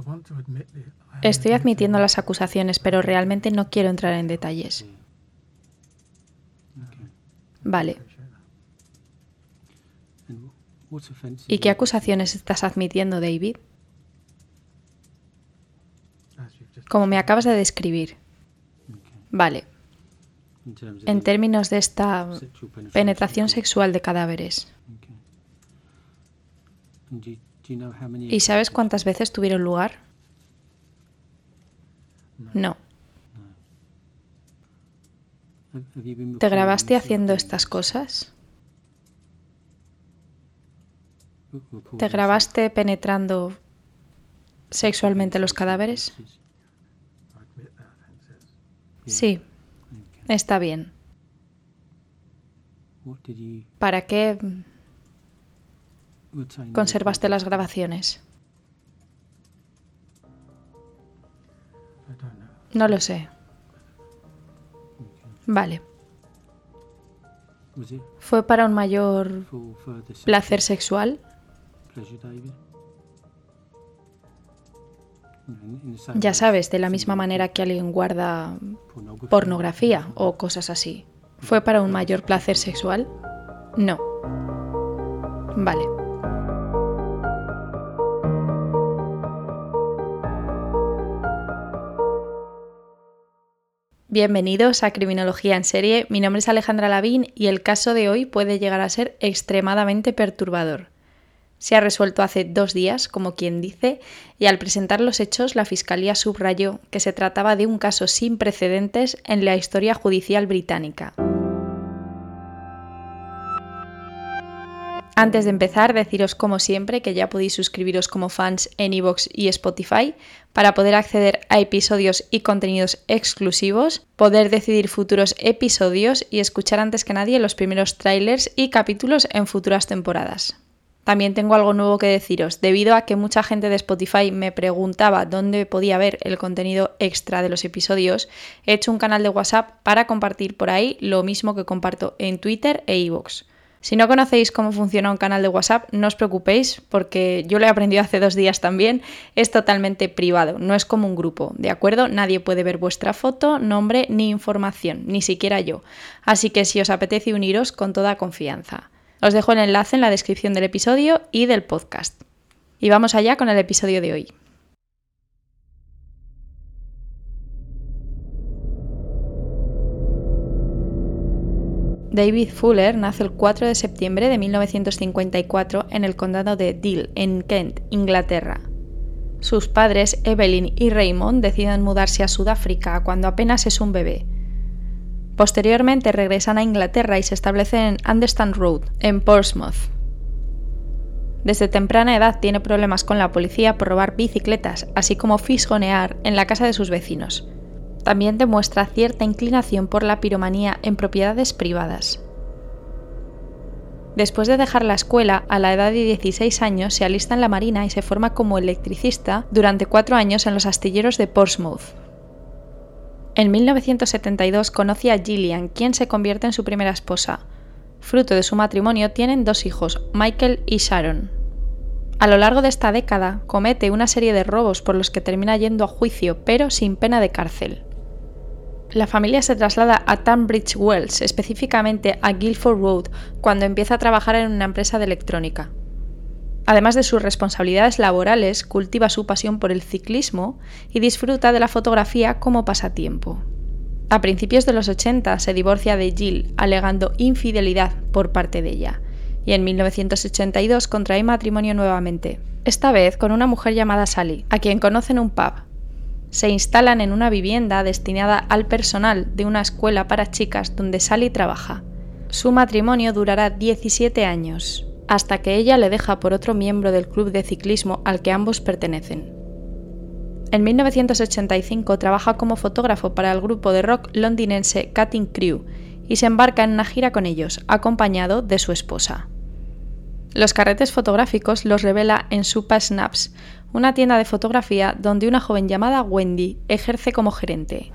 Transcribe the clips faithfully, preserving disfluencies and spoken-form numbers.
Estoy admitiendo las acusaciones, pero realmente no quiero entrar en detalles. Vale. ¿Y qué acusaciones estás admitiendo, David? Como me acabas de describir. Vale. En términos de esta penetración sexual de cadáveres. ¿Y sabes cuántas veces tuvieron lugar? No. ¿Te grabaste haciendo estas cosas? ¿Te grabaste penetrando sexualmente los cadáveres? Sí, está bien. ¿Para qué conservaste las grabaciones? No lo sé. Vale. ¿Fue para un mayor placer sexual? Ya sabes, de la misma manera que alguien guarda pornografía o cosas así. ¿Fue para un mayor placer sexual? No. Vale. Bienvenidos a Criminología en Serie. Mi nombre es Alejandra Lavín y el caso de hoy puede llegar a ser extremadamente perturbador. Se ha resuelto hace dos días, como quien dice, y al presentar los hechos la Fiscalía subrayó que se trataba de un caso sin precedentes en la historia judicial británica. Antes de empezar, deciros como siempre que ya podéis suscribiros como fans en iVoox y Spotify para poder acceder a episodios y contenidos exclusivos, poder decidir futuros episodios y escuchar antes que nadie los primeros trailers y capítulos en futuras temporadas. También tengo algo nuevo que deciros. Debido a que mucha gente de Spotify me preguntaba dónde podía ver el contenido extra de los episodios, he hecho un canal de WhatsApp para compartir por ahí lo mismo que comparto en Twitter e iVoox. Si no conocéis cómo funciona un canal de WhatsApp, no os preocupéis porque yo lo he aprendido hace dos días también. Es totalmente privado, no es como un grupo, ¿de acuerdo? Nadie puede ver vuestra foto, nombre ni información, ni siquiera yo. Así que si os apetece uniros, con toda confianza. Os dejo el enlace en la descripción del episodio y del podcast. Y vamos allá con el episodio de hoy. David Fuller nace el cuatro de septiembre de mil novecientos cincuenta y cuatro en el condado de Deal, en Kent, Inglaterra. Sus padres, Evelyn y Raymond, deciden mudarse a Sudáfrica cuando apenas es un bebé. Posteriormente regresan a Inglaterra y se establecen en Understand Road, en Portsmouth. Desde temprana edad tiene problemas con la policía por robar bicicletas, así como fisgonear en la casa de sus vecinos. También demuestra cierta inclinación por la piromanía en propiedades privadas. Después de dejar la escuela, a la edad de dieciséis años se alista en la Marina y se forma como electricista durante cuatro años en los astilleros de Portsmouth. En mil novecientos setenta y dos conoce a Gillian, quien se convierte en su primera esposa. Fruto de su matrimonio tienen dos hijos, Michael y Sharon. A lo largo de esta década comete una serie de robos por los que termina yendo a juicio, pero sin pena de cárcel. La familia se traslada a Tunbridge Wells, específicamente a Guildford Road, cuando empieza a trabajar en una empresa de electrónica. Además de sus responsabilidades laborales, cultiva su pasión por el ciclismo y disfruta de la fotografía como pasatiempo. A principios de los ochenta se divorcia de Jill, alegando infidelidad por parte de ella, y en mil novecientos ochenta y dos contrae matrimonio nuevamente, esta vez con una mujer llamada Sally, a quien conoce en un pub. Se instalan en una vivienda destinada al personal de una escuela para chicas donde Sally trabaja. Su matrimonio durará diecisiete años, hasta que ella le deja por otro miembro del club de ciclismo al que ambos pertenecen. En mil novecientos ochenta y cinco trabaja como fotógrafo para el grupo de rock londinense Cutting Crew y se embarca en una gira con ellos, acompañado de su esposa. Los carretes fotográficos los revela en Supa Snaps, una tienda de fotografía donde una joven llamada Wendy ejerce como gerente.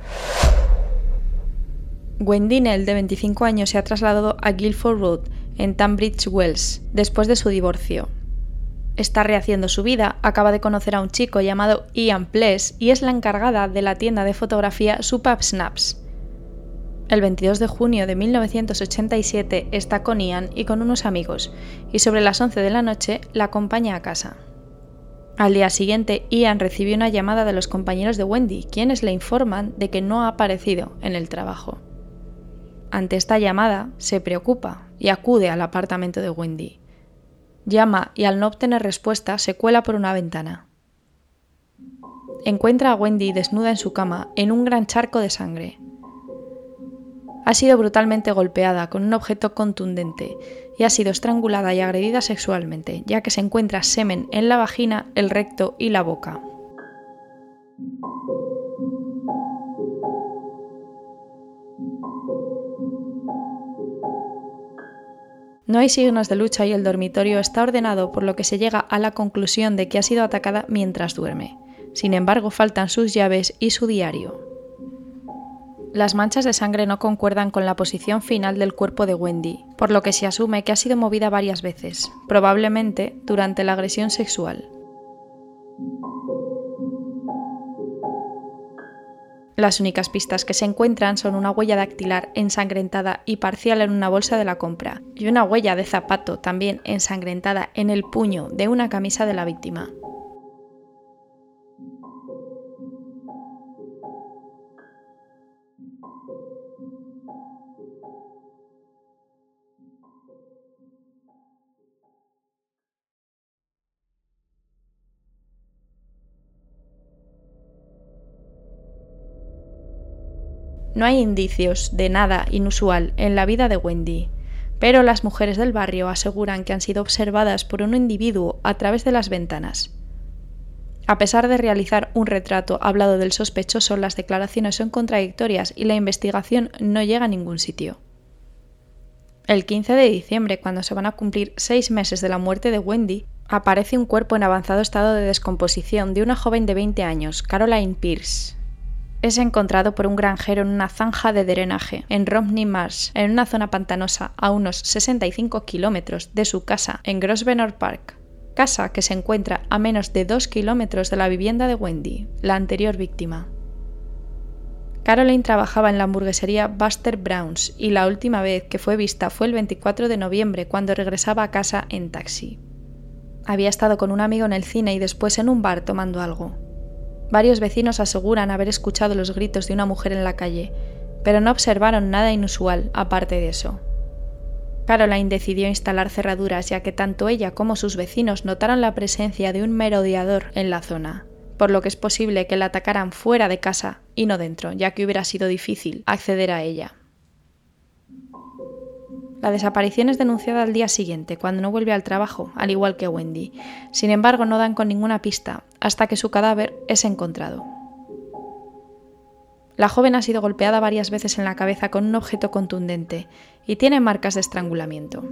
Wendy Nell, de veinticinco años, se ha trasladado a Guildford Road, en Tunbridge Wells, después de su divorcio. Está rehaciendo su vida, acaba de conocer a un chico llamado Ian Pless y es la encargada de la tienda de fotografía Supap Snaps. El veintidós de junio de mil novecientos ochenta y siete está con Ian y con unos amigos, y sobre las once de la noche la acompaña a casa. Al día siguiente, Ian recibe una llamada de los compañeros de Wendy, quienes le informan de que no ha aparecido en el trabajo. Ante esta llamada, se preocupa y acude al apartamento de Wendy. Llama y al no obtener respuesta se cuela por una ventana. Encuentra a Wendy desnuda en su cama, en un gran charco de sangre. Ha sido brutalmente golpeada con un objeto contundente y ha sido estrangulada y agredida sexualmente, ya que se encuentra semen en la vagina, el recto y la boca. No hay signos de lucha y el dormitorio está ordenado, por lo que se llega a la conclusión de que ha sido atacada mientras duerme. Sin embargo, faltan sus llaves y su diario. Las manchas de sangre no concuerdan con la posición final del cuerpo de Wendy, por lo que se asume que ha sido movida varias veces, probablemente durante la agresión sexual. Las únicas pistas que se encuentran son una huella dactilar ensangrentada y parcial en una bolsa de la compra, y una huella de zapato también ensangrentada en el puño de una camisa de la víctima. No hay indicios de nada inusual en la vida de Wendy, pero las mujeres del barrio aseguran que han sido observadas por un individuo a través de las ventanas. A pesar de realizar un retrato hablado del sospechoso, las declaraciones son contradictorias y la investigación no llega a ningún sitio. El quince de diciembre, cuando se van a cumplir seis meses de la muerte de Wendy, aparece un cuerpo en avanzado estado de descomposición de una joven de veinte años, Caroline Pierce. Es encontrado por un granjero en una zanja de drenaje en Romney Marsh, en una zona pantanosa a unos sesenta y cinco kilómetros de su casa en Grosvenor Park, casa que se encuentra a menos de dos kilómetros de la vivienda de Wendy, la anterior víctima. Caroline trabajaba en la hamburguesería Buster Brown's y la última vez que fue vista fue el veinticuatro de noviembre, cuando regresaba a casa en taxi. Había estado con un amigo en el cine y después en un bar tomando algo. Varios vecinos aseguran haber escuchado los gritos de una mujer en la calle, pero no observaron nada inusual aparte de eso. Caroline decidió instalar cerraduras, ya que tanto ella como sus vecinos notaron la presencia de un merodeador en la zona, por lo que es posible que la atacaran fuera de casa y no dentro, ya que hubiera sido difícil acceder a ella. La desaparición es denunciada al día siguiente, cuando no vuelve al trabajo, al igual que Wendy. Sin embargo, no dan con ninguna pista, hasta que su cadáver es encontrado. La joven ha sido golpeada varias veces en la cabeza con un objeto contundente y tiene marcas de estrangulamiento.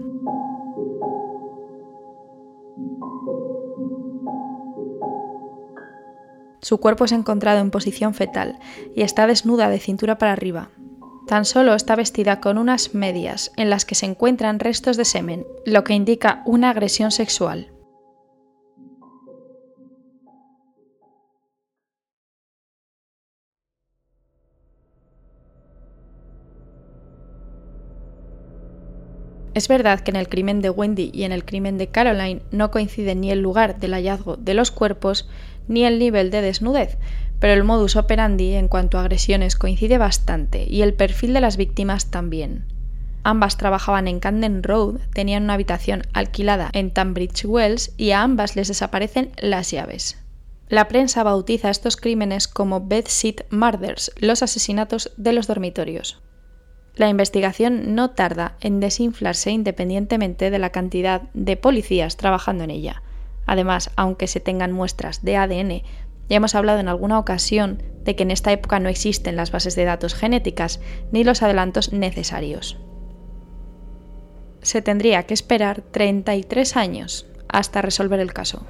Su cuerpo es encontrado en posición fetal y está desnuda de cintura para arriba. Tan solo está vestida con unas medias en las que se encuentran restos de semen, lo que indica una agresión sexual. Es verdad que en el crimen de Wendy y en el crimen de Caroline no coinciden ni el lugar del hallazgo de los cuerpos ni el nivel de desnudez, pero el modus operandi en cuanto a agresiones coincide bastante y el perfil de las víctimas también. Ambas trabajaban en Camden Road, tenían una habitación alquilada en Tunbridge Wells y a ambas les desaparecen las llaves. La prensa bautiza estos crímenes como bedsit murders, los asesinatos de los dormitorios. La investigación no tarda en desinflarse independientemente de la cantidad de policías trabajando en ella. Además, aunque se tengan muestras de A D N, ya hemos hablado en alguna ocasión de que en esta época no existen las bases de datos genéticas ni los adelantos necesarios. Se tendría que esperar treinta y tres años hasta resolver el caso.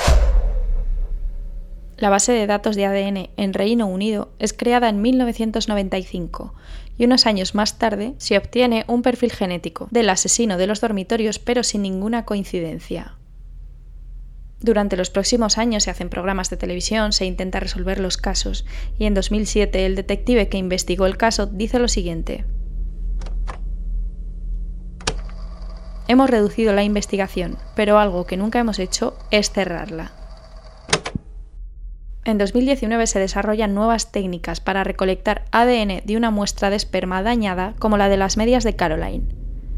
La base de datos de A D N en Reino Unido es creada en mil novecientos noventa y cinco y unos años más tarde se obtiene un perfil genético del asesino de los dormitorios, pero sin ninguna coincidencia. Durante los próximos años se hacen programas de televisión, se intenta resolver los casos, y en dos mil siete el detective que investigó el caso dice lo siguiente: hemos reducido la investigación, pero algo que nunca hemos hecho es cerrarla. En dos mil diecinueve se desarrollan nuevas técnicas para recolectar A D N de una muestra de esperma dañada como la de las medias de Caroline.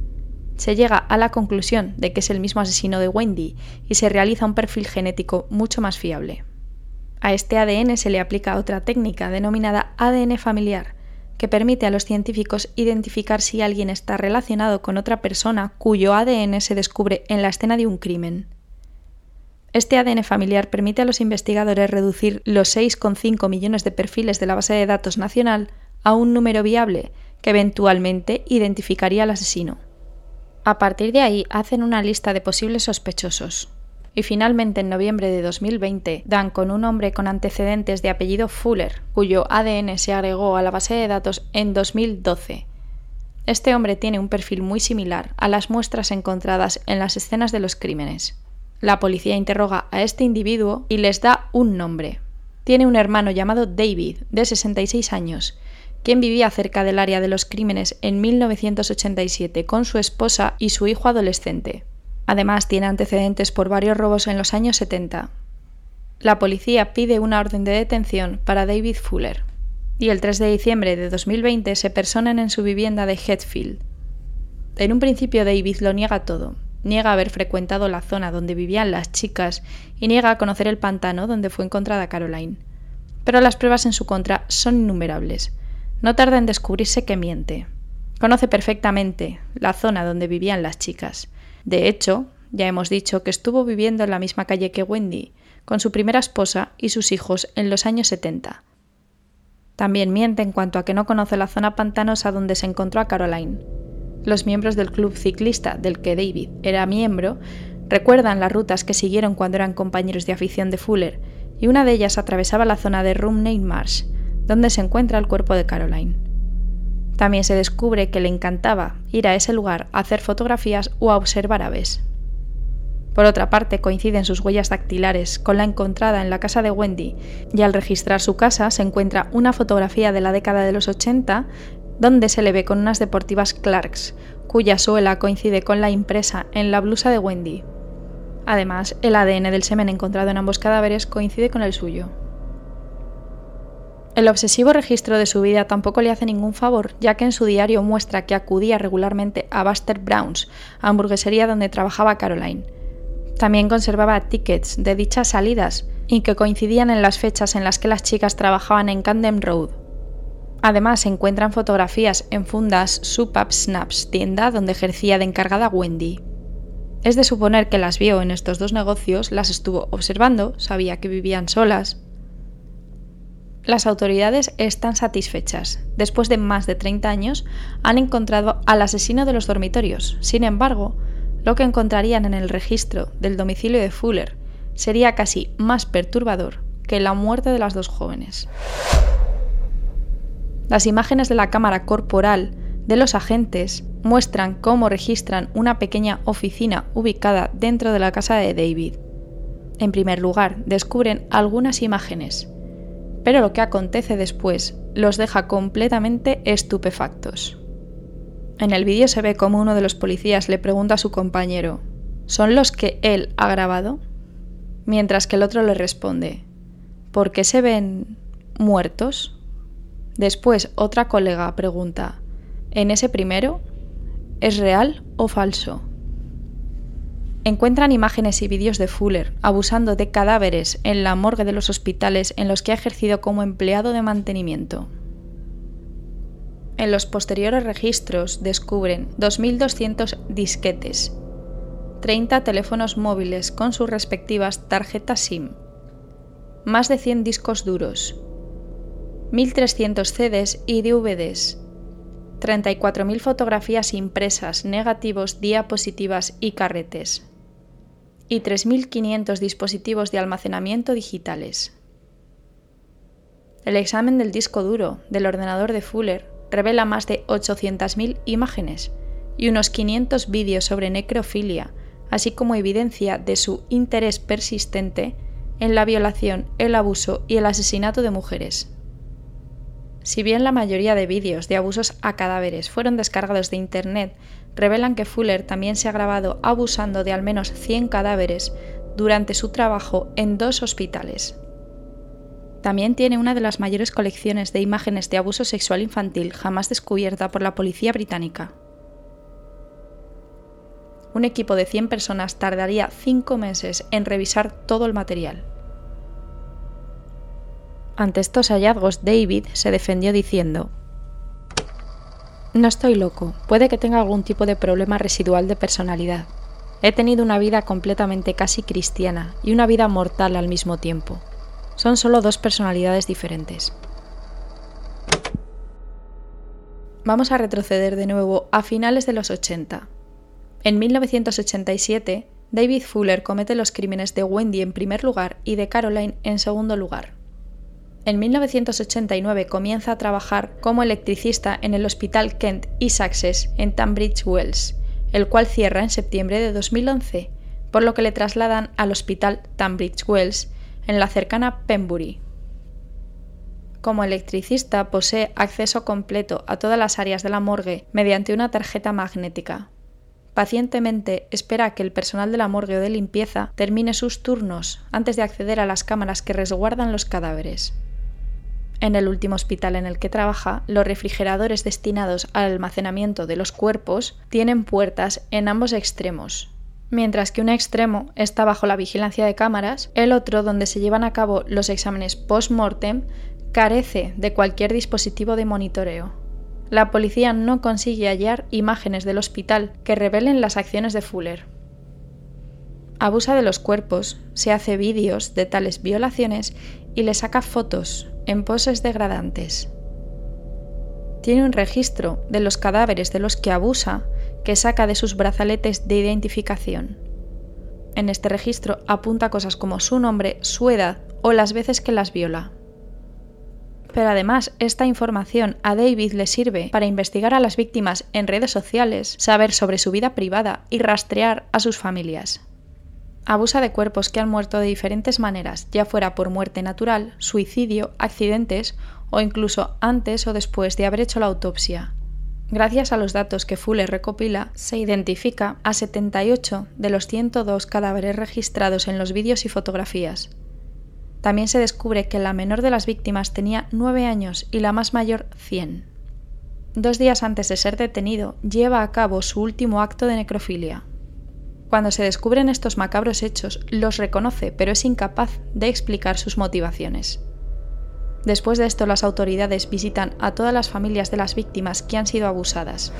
Se llega a la conclusión de que es el mismo asesino de Wendy y se realiza un perfil genético mucho más fiable. A este A D N se le aplica otra técnica denominada A D N familiar, que permite a los científicos identificar si alguien está relacionado con otra persona cuyo A D N se descubre en la escena de un crimen. Este A D N familiar permite a los investigadores reducir los seis coma cinco millones de perfiles de la base de datos nacional a un número viable que eventualmente identificaría al asesino. A partir de ahí hacen una lista de posibles sospechosos. Y finalmente, en noviembre de dos mil veinte, dan con un hombre con antecedentes de apellido Fuller, cuyo A D N se agregó a la base de datos en dos mil doce. Este hombre tiene un perfil muy similar a las muestras encontradas en las escenas de los crímenes. La policía interroga a este individuo y les da un nombre. Tiene un hermano llamado David, de sesenta y seis años, quien vivía cerca del área de los crímenes en mil novecientos ochenta y siete con su esposa y su hijo adolescente. Además, tiene antecedentes por varios robos en los años setenta. La policía pide una orden de detención para David Fuller, y el tres de diciembre de dos mil veinte se personan en su vivienda de Hetfield. En un principio David lo niega todo. Niega haber frecuentado la zona donde vivían las chicas y niega a conocer el pantano donde fue encontrada Caroline. Pero las pruebas en su contra son innumerables. No tarda en descubrirse que miente. Conoce perfectamente la zona donde vivían las chicas. De hecho, ya hemos dicho que estuvo viviendo en la misma calle que Wendy, con su primera esposa y sus hijos en los años setenta. También miente en cuanto a que no conoce la zona pantanosa donde se encontró a Caroline. Los miembros del club ciclista del que David era miembro recuerdan las rutas que siguieron cuando eran compañeros de afición de Fuller, y una de ellas atravesaba la zona de Rumney Marsh, donde se encuentra el cuerpo de Caroline. También se descubre que le encantaba ir a ese lugar a hacer fotografías o a observar aves. Por otra parte, coinciden sus huellas dactilares con la encontrada en la casa de Wendy, y al registrar su casa se encuentra una fotografía de la década de los ochenta donde se le ve con unas deportivas Clarks, cuya suela coincide con la impresa en la blusa de Wendy. Además, el A D N del semen encontrado en ambos cadáveres coincide con el suyo. El obsesivo registro de su vida tampoco le hace ningún favor, ya que en su diario muestra que acudía regularmente a Buster Brown's, hamburguesería donde trabajaba Caroline. También conservaba tickets de dichas salidas y que coincidían en las fechas en las que las chicas trabajaban en Camden Road. Además, se encuentran fotografías en fundas Soup Up Snaps, tienda donde ejercía de encargada Wendy. Es de suponer que las vio en estos dos negocios, las estuvo observando, sabía que vivían solas. Las autoridades están satisfechas. Después de más de treinta años, han encontrado al asesino de los dormitorios. Sin embargo, lo que encontrarían en el registro del domicilio de Fuller sería casi más perturbador que la muerte de las dos jóvenes. Las imágenes de la cámara corporal de los agentes muestran cómo registran una pequeña oficina ubicada dentro de la casa de David. En primer lugar, descubren algunas imágenes, pero lo que acontece después los deja completamente estupefactos. En el vídeo se ve cómo uno de los policías le pregunta a su compañero: ¿son los que él ha grabado? Mientras que el otro le responde: ¿por qué se ven muertos? Después otra colega pregunta: ¿en ese primero? ¿Es real o falso? Encuentran imágenes y vídeos de Fuller abusando de cadáveres en la morgue de los hospitales en los que ha ejercido como empleado de mantenimiento. En los posteriores registros descubren dos mil doscientos disquetes, treinta teléfonos móviles con sus respectivas tarjetas SIM, más de cien discos duros, mil trescientos C Ds y D V Ds, treinta y cuatro mil fotografías impresas, negativos, diapositivas y carretes, y tres mil quinientos dispositivos de almacenamiento digitales. El examen del disco duro del ordenador de Fuller revela más de ochocientas mil imágenes y unos quinientos vídeos sobre necrofilia, así como evidencia de su interés persistente en la violación, el abuso y el asesinato de mujeres. Si bien la mayoría de vídeos de abusos a cadáveres fueron descargados de Internet, revelan que Fuller también se ha grabado abusando de al menos cien cadáveres durante su trabajo en dos hospitales. También tiene una de las mayores colecciones de imágenes de abuso sexual infantil jamás descubierta por la policía británica. Un equipo de cien personas tardaría cinco meses en revisar todo el material. Ante estos hallazgos, David se defendió diciendo: «No estoy loco, puede que tenga algún tipo de problema residual de personalidad. He tenido una vida completamente casi cristiana y una vida mortal al mismo tiempo. Son solo dos personalidades diferentes». Vamos a retroceder de nuevo a finales de los ochenta. En mil novecientos ochenta y siete, David Fuller comete los crímenes de Wendy en primer lugar y de Caroline en segundo lugar. En mil novecientos ochenta y nueve comienza a trabajar como electricista en el Hospital Kent y Sussex en Tunbridge Wells, el cual cierra en septiembre de dos mil once, por lo que le trasladan al Hospital Tunbridge Wells en la cercana Pembury. Como electricista posee acceso completo a todas las áreas de la morgue mediante una tarjeta magnética. Pacientemente espera a que el personal de la morgue o de limpieza termine sus turnos antes de acceder a las cámaras que resguardan los cadáveres. En el último hospital en el que trabaja, los refrigeradores destinados al almacenamiento de los cuerpos tienen puertas en ambos extremos. Mientras que un extremo está bajo la vigilancia de cámaras, el otro, donde se llevan a cabo los exámenes post-mortem, carece de cualquier dispositivo de monitoreo. La policía no consigue hallar imágenes del hospital que revelen las acciones de Fuller. Abusa de los cuerpos, se hace vídeos de tales violaciones y le saca fotos en poses degradantes. Tiene un registro de los cadáveres de los que abusa que saca de sus brazaletes de identificación. En este registro apunta cosas como su nombre, su edad o las veces que las viola. Pero además, esta información a David le sirve para investigar a las víctimas en redes sociales, saber sobre su vida privada y rastrear a sus familias. Abusa de cuerpos que han muerto de diferentes maneras, ya fuera por muerte natural, suicidio, accidentes o incluso antes o después de haber hecho la autopsia. Gracias a los datos que Fuller recopila, se identifica a setenta y ocho de los ciento dos cadáveres registrados en los vídeos y fotografías. También se descubre que la menor de las víctimas tenía nueve años y la más mayor cien. Dos días antes de ser detenido, lleva a cabo su último acto de necrofilia. Cuando se descubren estos macabros hechos, los reconoce, pero es incapaz de explicar sus motivaciones. Después de esto, las autoridades visitan a todas las familias de las víctimas que han sido abusadas.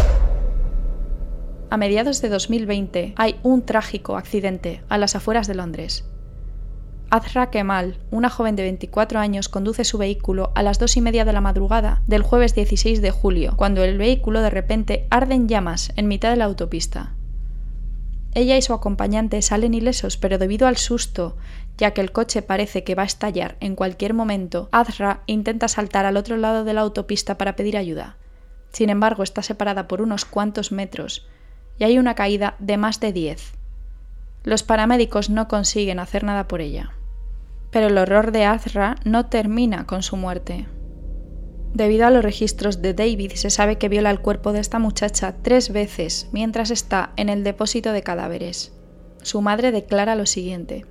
A mediados de dos mil veinte hay un trágico accidente a las afueras de Londres. Azra Kemal, una joven de veinticuatro años, conduce su vehículo a las dos y media de la madrugada del jueves dieciséis de julio, cuando el vehículo de repente arde en llamas en mitad de la autopista. Ella y su acompañante salen ilesos, pero debido al susto, ya que el coche parece que va a estallar en cualquier momento, Azra intenta saltar al otro lado de la autopista para pedir ayuda. Sin embargo, está separada por unos cuantos metros y hay una caída de más de diez. Los paramédicos no consiguen hacer nada por ella. Pero el horror de Azra no termina con su muerte. Debido a los registros de David, se sabe que viola el cuerpo de esta muchacha tres veces mientras está en el depósito de cadáveres. Su madre declara lo siguiente: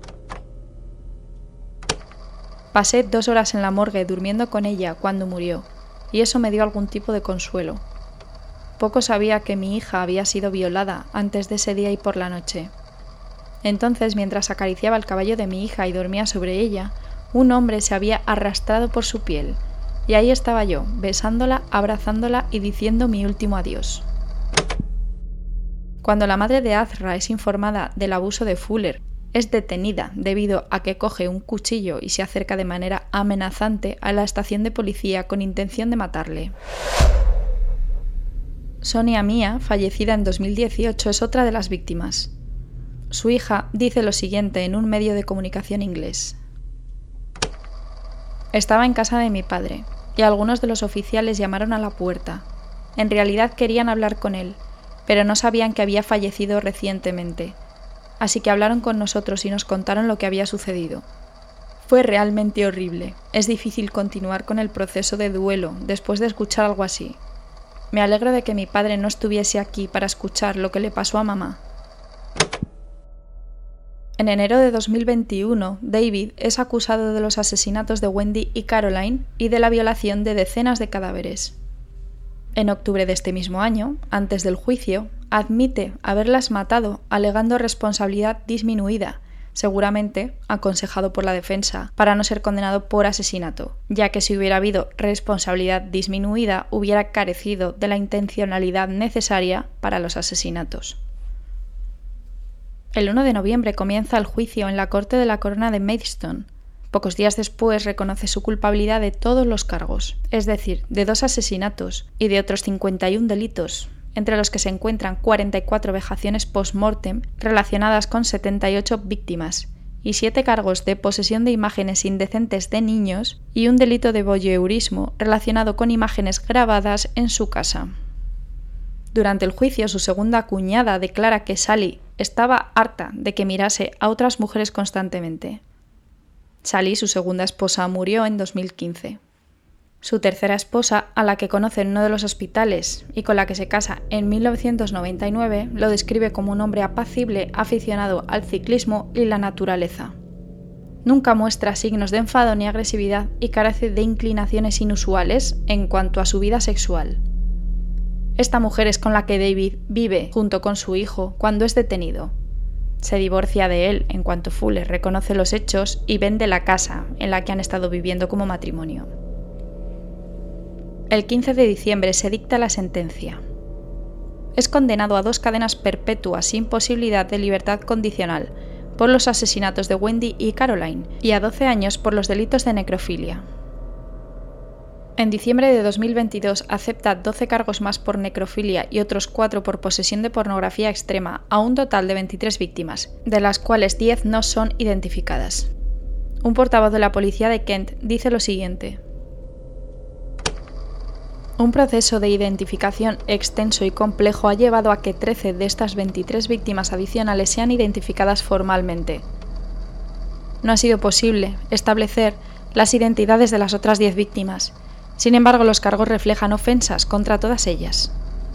«Pasé dos horas en la morgue durmiendo con ella cuando murió, y eso me dio algún tipo de consuelo. Poco sabía que mi hija había sido violada antes de ese día y por la noche. Entonces, mientras acariciaba el cabello de mi hija y dormía sobre ella, un hombre se había arrastrado por su piel, y ahí estaba yo, besándola, abrazándola y diciendo mi último adiós». Cuando la madre de Azra es informada del abuso de Fuller, es detenida debido a que coge un cuchillo y se acerca de manera amenazante a la estación de policía con intención de matarle. Sonia Mia, fallecida en dos mil dieciocho, es otra de las víctimas. Su hija dice lo siguiente en un medio de comunicación inglés: «Estaba en casa de mi padre, y algunos de los oficiales llamaron a la puerta. En realidad querían hablar con él, pero no sabían que había fallecido recientemente, así que hablaron con nosotros y nos contaron lo que había sucedido. Fue realmente horrible. Es difícil continuar con el proceso de duelo después de escuchar algo así. Me alegro de que mi padre no estuviese aquí para escuchar lo que le pasó a mamá. En enero de dos mil veintiuno, David es acusado de los asesinatos de Wendy y Caroline y de la violación de decenas de cadáveres. En octubre de este mismo año, antes del juicio, admite haberlas matado alegando responsabilidad disminuida, seguramente aconsejado por la defensa, para no ser condenado por asesinato, ya que si hubiera habido responsabilidad disminuida hubiera carecido de la intencionalidad necesaria para los asesinatos. El uno de noviembre comienza el juicio en la Corte de la Corona de Maidstone. Pocos días después reconoce su culpabilidad de todos los cargos, es decir, de dos asesinatos y de otros cincuenta y un delitos, entre los que se encuentran cuarenta y cuatro vejaciones post-mortem relacionadas con setenta y ocho víctimas, y siete cargos de posesión de imágenes indecentes de niños y un delito de voyeurismo relacionado con imágenes grabadas en su casa. Durante el juicio, su segunda cuñada declara que Sally estaba harta de que mirase a otras mujeres constantemente. Sally, su segunda esposa, murió en dos mil quince. Su tercera esposa, a la que conoce en uno de los hospitales y con la que se casa en mil novecientos noventa y nueve, lo describe como un hombre apacible, aficionado al ciclismo y la naturaleza. Nunca muestra signos de enfado ni agresividad y carece de inclinaciones inusuales en cuanto a su vida sexual. Esta mujer es con la que David vive junto con su hijo cuando es detenido. Se divorcia de él en cuanto Fuller reconoce los hechos y vende la casa en la que han estado viviendo como matrimonio. El quince de diciembre se dicta la sentencia. Es condenado a dos cadenas perpetuas sin posibilidad de libertad condicional por los asesinatos de Wendy y Caroline y a doce años por los delitos de necrofilia. En diciembre de dos mil veintidós acepta doce cargos más por necrofilia y otros cuatro por posesión de pornografía extrema a un total de veintitrés víctimas, de las cuales diez no son identificadas. Un portavoz de la policía de Kent dice lo siguiente: un proceso de identificación extenso y complejo ha llevado a que trece de estas veintitrés víctimas adicionales sean identificadas formalmente. No ha sido posible establecer las identidades de las otras diez víctimas. Sin embargo, los cargos reflejan ofensas contra todas ellas.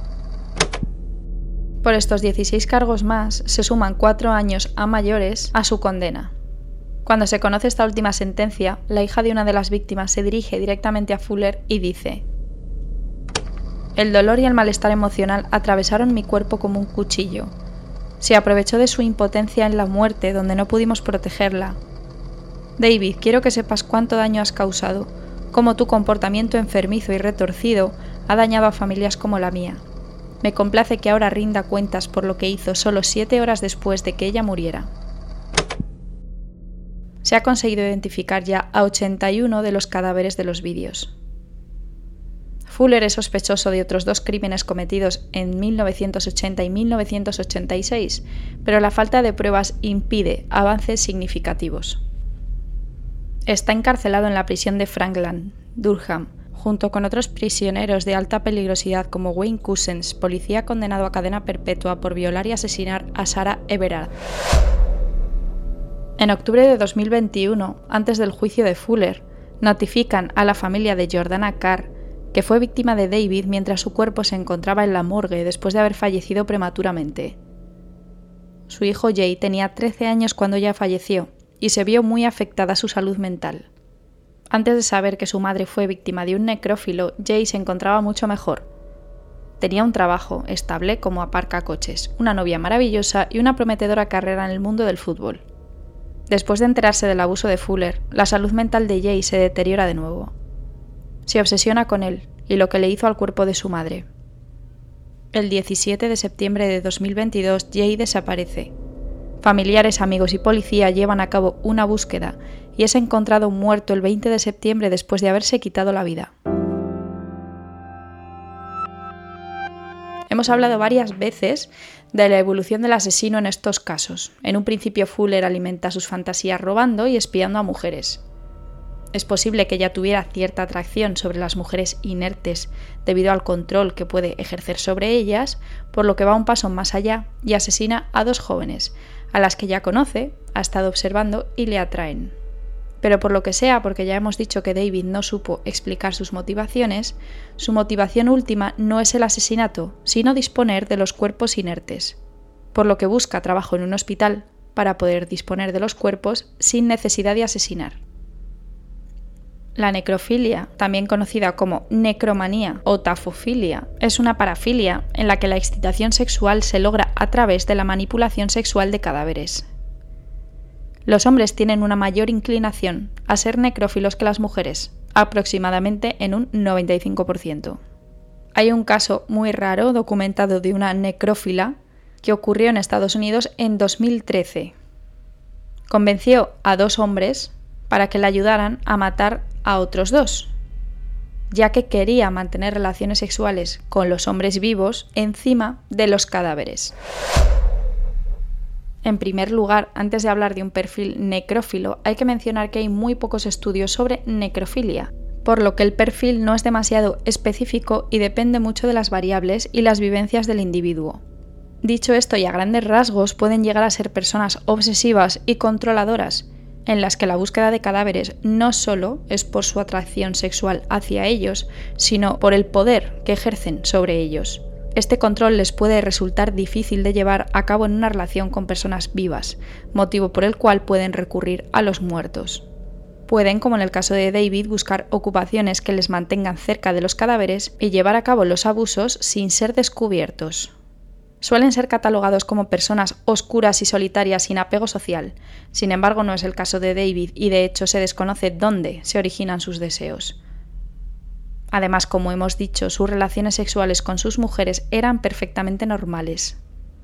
Por estos dieciséis cargos más, se suman cuatro años a mayores a su condena. Cuando se conoce esta última sentencia, la hija de una de las víctimas se dirige directamente a Fuller y dice: el dolor y el malestar emocional atravesaron mi cuerpo como un cuchillo. Se aprovechó de su impotencia en la muerte donde no pudimos protegerla. David, quiero que sepas cuánto daño has causado, cómo tu comportamiento enfermizo y retorcido ha dañado a familias como la mía. Me complace que ahora rinda cuentas por lo que hizo solo siete horas después de que ella muriera. Se ha conseguido identificar ya a ochenta y uno de los cadáveres de los vídeos. Fuller es sospechoso de otros dos crímenes cometidos en mil novecientos ochenta y mil novecientos ochenta y seis, pero la falta de pruebas impide avances significativos. Está encarcelado en la prisión de Frankland, Durham, junto con otros prisioneros de alta peligrosidad como Wayne Couzens, policía condenado a cadena perpetua por violar y asesinar a Sarah Everard. En octubre de dos mil veintiuno, antes del juicio de Fuller, notifican a la familia de Jordana Carr que fue víctima de David mientras su cuerpo se encontraba en la morgue después de haber fallecido prematuramente. Su hijo Jay tenía trece años cuando ella falleció y se vio muy afectada su salud mental. Antes de saber que su madre fue víctima de un necrófilo, Jay se encontraba mucho mejor. Tenía un trabajo estable como aparcacoches, una novia maravillosa y una prometedora carrera en el mundo del fútbol. Después de enterarse del abuso de Fuller, la salud mental de Jay se deteriora de nuevo. Se obsesiona con él y lo que le hizo al cuerpo de su madre. El diecisiete de septiembre de dos mil veintidós, Jay desaparece. Familiares, amigos y policía llevan a cabo una búsqueda y es encontrado muerto el veinte de septiembre después de haberse quitado la vida. Hemos hablado varias veces de la evolución del asesino en estos casos. En un principio, Fuller alimenta sus fantasías robando y espiando a mujeres. Es posible que ella tuviera cierta atracción sobre las mujeres inertes debido al control que puede ejercer sobre ellas, por lo que va un paso más allá y asesina a dos jóvenes, a las que ya conoce, ha estado observando y le atraen. Pero por lo que sea, porque ya hemos dicho que David no supo explicar sus motivaciones, su motivación última no es el asesinato, sino disponer de los cuerpos inertes, por lo que busca trabajo en un hospital para poder disponer de los cuerpos sin necesidad de asesinar. La necrofilia, también conocida como necromanía o tafofilia, es una parafilia en la que la excitación sexual se logra a través de la manipulación sexual de cadáveres. Los hombres tienen una mayor inclinación a ser necrófilos que las mujeres, aproximadamente en un noventa y cinco por ciento. Hay un caso muy raro documentado de una necrófila que ocurrió en Estados Unidos en dos mil trece. Convenció a dos hombres para que le ayudaran a matar a otros dos, ya que quería mantener relaciones sexuales con los hombres vivos encima de los cadáveres. En primer lugar, antes de hablar de un perfil necrófilo, hay que mencionar que hay muy pocos estudios sobre necrofilia, por lo que el perfil no es demasiado específico y depende mucho de las variables y las vivencias del individuo. Dicho esto, y a grandes rasgos, pueden llegar a ser personas obsesivas y controladoras, en las que la búsqueda de cadáveres no solo es por su atracción sexual hacia ellos, sino por el poder que ejercen sobre ellos. Este control les puede resultar difícil de llevar a cabo en una relación con personas vivas, motivo por el cual pueden recurrir a los muertos. Pueden, como en el caso de David, buscar ocupaciones que les mantengan cerca de los cadáveres y llevar a cabo los abusos sin ser descubiertos. Suelen ser catalogados como personas oscuras y solitarias sin apego social. Sin embargo, no es el caso de David y de hecho se desconoce dónde se originan sus deseos. Además, como hemos dicho, sus relaciones sexuales con sus mujeres eran perfectamente normales.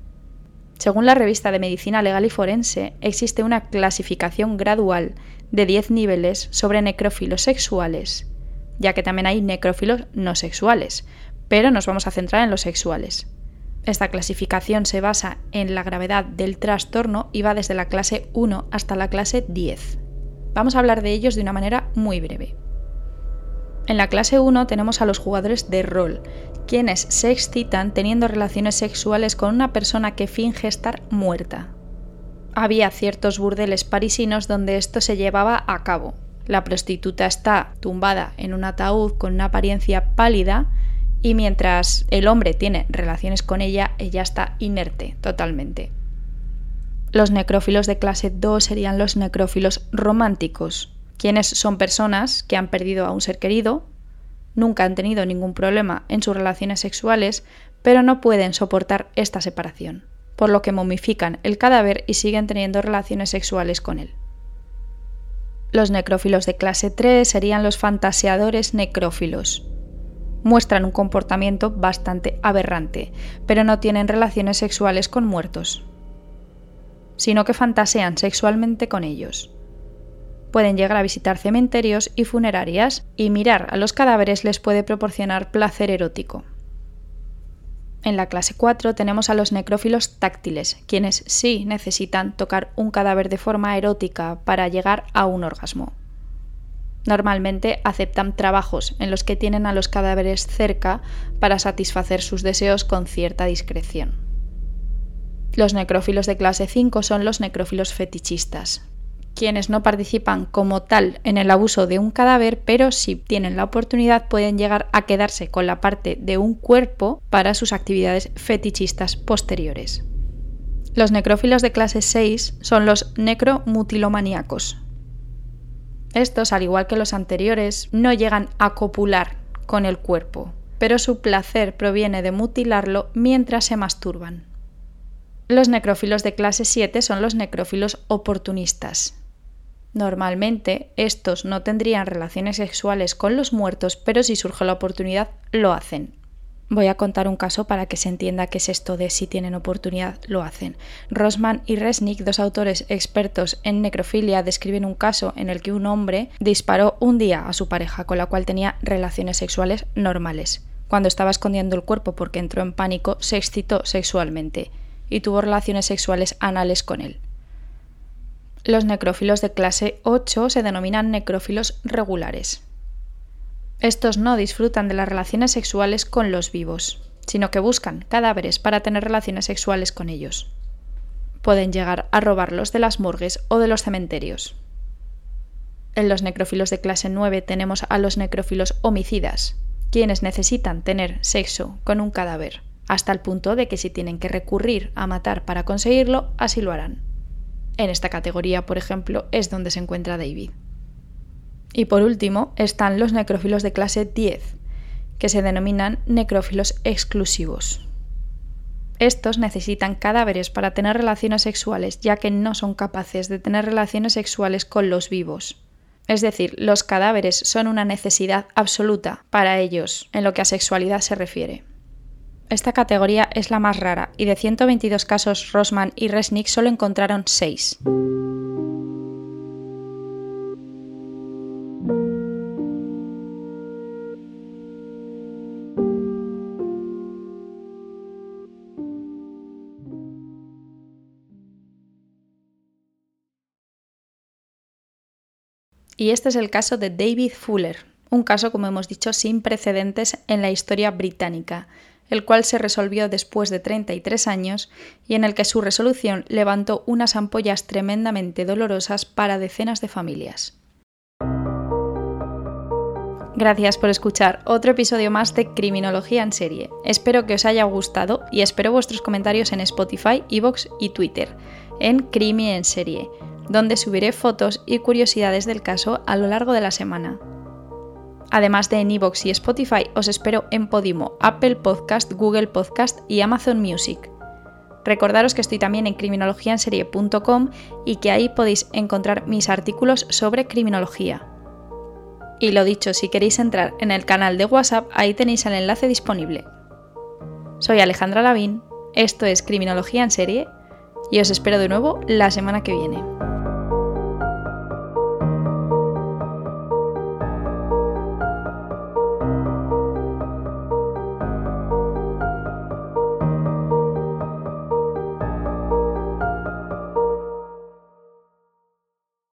Según la revista de Medicina Legal y Forense, existe una clasificación gradual de diez niveles sobre necrófilos sexuales, ya que también hay necrófilos no sexuales, pero nos vamos a centrar en los sexuales. Esta clasificación se basa en la gravedad del trastorno y va desde la clase uno hasta la clase diez. Vamos a hablar de ellos de una manera muy breve. En la clase uno tenemos a los jugadores de rol, quienes se excitan teniendo relaciones sexuales con una persona que finge estar muerta. Había ciertos burdeles parisinos donde esto se llevaba a cabo. La prostituta está tumbada en un ataúd con una apariencia pálida y mientras el hombre tiene relaciones con ella, ella está inerte totalmente. Los necrófilos de clase dos serían los necrófilos románticos, quienes son personas que han perdido a un ser querido, nunca han tenido ningún problema en sus relaciones sexuales, pero no pueden soportar esta separación, por lo que momifican el cadáver y siguen teniendo relaciones sexuales con él. Los necrófilos de clase tres serían los fantaseadores necrófilos. Muestran un comportamiento bastante aberrante, pero no tienen relaciones sexuales con muertos, sino que fantasean sexualmente con ellos. Pueden llegar a visitar cementerios y funerarias y mirar a los cadáveres les puede proporcionar placer erótico. En la clase cuatro tenemos a los necrófilos táctiles, quienes sí necesitan tocar un cadáver de forma erótica para llegar a un orgasmo. Normalmente aceptan trabajos en los que tienen a los cadáveres cerca para satisfacer sus deseos con cierta discreción. Los necrófilos de clase cinco son los necrófilos fetichistas, quienes no participan como tal en el abuso de un cadáver, pero si tienen la oportunidad pueden llegar a quedarse con la parte de un cuerpo para sus actividades fetichistas posteriores. Los necrófilos de clase seis son los necromutilomaníacos. Estos, al igual que los anteriores, no llegan a copular con el cuerpo, pero su placer proviene de mutilarlo mientras se masturban. Los necrófilos de clase siete son los necrófilos oportunistas. Normalmente, estos no tendrían relaciones sexuales con los muertos, pero si surge la oportunidad, lo hacen. Voy a contar un caso para que se entienda qué es esto de si tienen oportunidad, lo hacen. Rosman y Resnick, dos autores expertos en necrofilia, describen un caso en el que un hombre disparó un día a su pareja, con la cual tenía relaciones sexuales normales. Cuando estaba escondiendo el cuerpo porque entró en pánico, se excitó sexualmente y tuvo relaciones sexuales anales con él. Los necrófilos de clase ocho se denominan necrófilos regulares. Estos no disfrutan de las relaciones sexuales con los vivos, sino que buscan cadáveres para tener relaciones sexuales con ellos. Pueden llegar a robarlos de las morgues o de los cementerios. En los necrófilos de clase nueve tenemos a los necrófilos homicidas, quienes necesitan tener sexo con un cadáver, hasta el punto de que si tienen que recurrir a matar para conseguirlo, así lo harán. En esta categoría, por ejemplo, es donde se encuentra David. Y por último, están los necrófilos de clase diez, que se denominan necrófilos exclusivos. Estos necesitan cadáveres para tener relaciones sexuales, ya que no son capaces de tener relaciones sexuales con los vivos. Es decir, los cadáveres son una necesidad absoluta para ellos en lo que a sexualidad se refiere. Esta categoría es la más rara y de ciento veintidós casos Rossman y Resnick solo encontraron seis. Y este es el caso de David Fuller, un caso, como hemos dicho, sin precedentes en la historia británica, el cual se resolvió después de treinta y tres años y en el que su resolución levantó unas ampollas tremendamente dolorosas para decenas de familias. Gracias por escuchar otro episodio más de Criminología en Serie. Espero que os haya gustado y espero vuestros comentarios en Spotify, iVoox y Twitter, en Crimi en Serie, donde subiré fotos y curiosidades del caso a lo largo de la semana. Además de en iVoox y Spotify, os espero en Podimo, Apple Podcast, Google Podcast y Amazon Music. Recordaros que estoy también en criminología en serie punto com y que ahí podéis encontrar mis artículos sobre criminología. Y lo dicho, si queréis entrar en el canal de WhatsApp, ahí tenéis el enlace disponible. Soy Alejandra Lavín, esto es Criminología en Serie y os espero de nuevo la semana que viene.